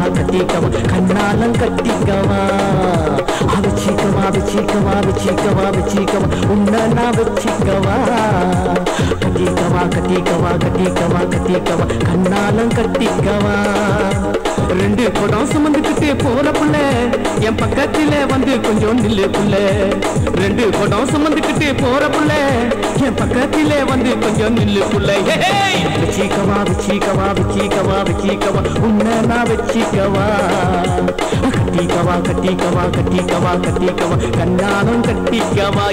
கட்டிக்கவா கண்ணாலம் கட்டிக்கவா வச்சிக்கவா வச்சிக்கவா வச்சிக்கவா வச்சிக்கவா உன்னை நான் வச்சிக்கவா கட்டிக்கவா கட்டிக்கவா கட்டிக்கவா கட்டிக்கவா கண்ணாலம் கட்டிக்கவா ரெண்டு குடம் சுமந்துக்கிட்டு போற புள்ள என் பக்கத்தில வந்து கொஞ்சம் நில்லு புள்ள ரெண்டு குடம் சுமந்துக்கிட்டு போற புள்ள என் பக்கத்தில வந்து கொஞ்சம் நில்லு புள்ள வச்சிக்கவா வச்சிக்கவா வச்சிக்கவா வச்சிக்கவா உன்னை நான் வச்சிக்கவா கட்டிக்கவா கட்டிக்கவா கட்டிக்கவா கட்டிக்கவா கண்ணாலம் கட்டிக்கவா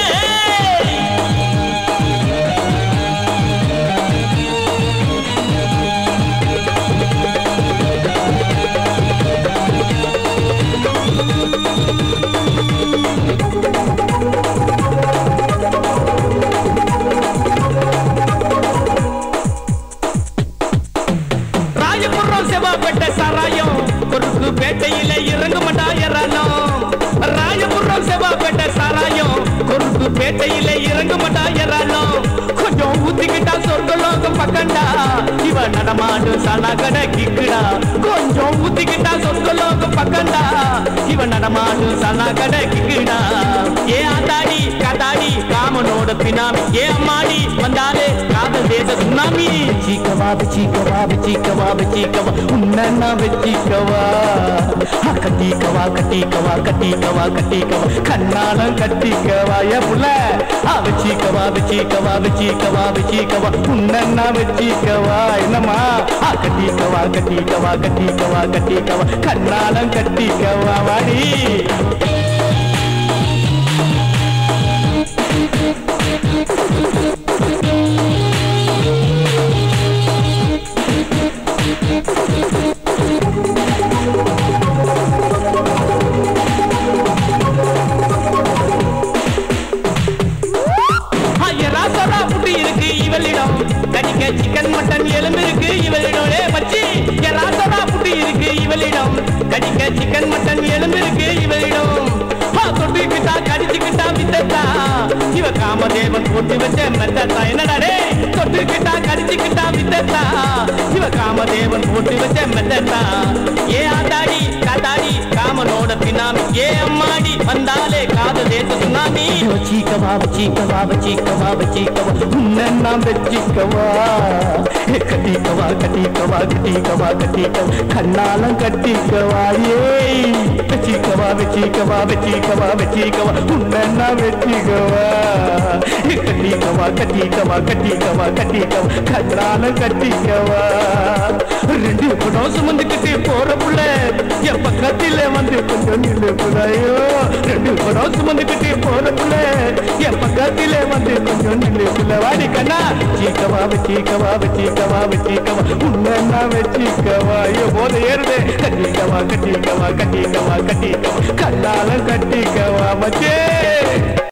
பேட்டையில இறங்க மாட்டாயராலும் ராயபுரம் செவ்வாப்பேட்டை சாராயம் கொருக்கு பேட்டையில இறங்க மாட்டாயராலும் கொஞ்சம் ஊத்திக்கிட்டா சொர்க்கலோகம் பக்கண்டா இவ நடமாடு சனா கடை கிக்குடா கொஞ்சம் ஊத்திக்கிட்டா சொர்க்கலோகம் பக்கண்டா இவ நடமாடு சனா கடை கிக்குடா ஏ ஆத்தாடி காத்தாடி காமனோட பினாமி ஏ அம்மாடி வந்தாலே காதல் தேச சுனாமி வச்சிக்கவா வச்சிக்கவா வச்சிக்கவா வச்சிக்கவா உன்னை நான் வச்சிக்கவா கட்டிக்கவா கட்டிக்கவா கட்டிக்கவா கட்டிக்கவா கண்ணாலம் கட்டிக்கவா ஏ புள்ள வச்சிக்கவா வச்சிக்கவா வச்சிக்கவா வச்சிக்கவா உன்னை நான் வச்சிக்கவா என்னம்மா கட்டிக்கவா கட்டிக்கவா கட்டிக்கவா கட்டிக்கவா கண்ணாலம் கட்டிக்கவா வாடி கடிக்க சிக்கன் மட்டன் எலும்பு இருக்கு இவளிடம் பச்சி ராசரா புட்டி இருக்கு இவளிடம் கடிக்க சிக்கன் மட்டன் எலும்பு இருக்கு இவளிடம் தொட்டுக்கிட்டா கடிச்சுக்கிட்டா வித்தத்தா இவ காமதேவன் போட்டு வச்ச மெத்தத்தா என்னடா தொட்டுக்கிட்டா கடிச்சுக்கிட்டா வித்தத்தா இவ காமதேவன் போட்டு வச்ச மெத்தத்தா ஏ ஆத்தாடி காத்தாடி காமனோட பினாமி ஏ அம்மாடி வந்தாலே காதல் தேச சுனாமி வச்சிக்கவா வச்சிக்கவா வச்சிக்கவா வச்சிக்கவா உன்னை நான் வச்சிக்கவா கட்டிக்கவா கட்டிக்கவா கட்டிக்கவா கட்டிக்கவா கண்ணாலம் கட்டிக்கவா ஏய் வச்சிக்கவா வச்சிக்கவா வச்சிக்கவா வச்சிக்கவா உன்னை நான் வச்சிக்கவா கட்டிக்கவா கட்டிக்கவா கட்டிக்கவா கட்டிக்கவா கண்ணாலம் கட்டிக்கவா ரெண்டு குடம் சுமந்துக்கிட்டு போற புள்ள என் பக்கத்தில வந்து கொஞ்சம் நில்லு புள்ளையோ ரெண்டு குடம் சுமந்துக்கிட்டு போற புள்ள என் பக்கத்தில வந்து கொஞ்சம் நில்லு புள்ள வாடி கண்ணா வச்சிக்கவா வச்சிக்கவா வச்சிக்கவா வச்சிக்கவா உன்னை நான் வச்சிக்கவா ஐயோ போத ஏறுதே கட்டிக்கவா கட்டிக்கவா கட்டிக்கவா கட்டிக்கவா கண்ணாலம் கட்டிக்கவா மச்சே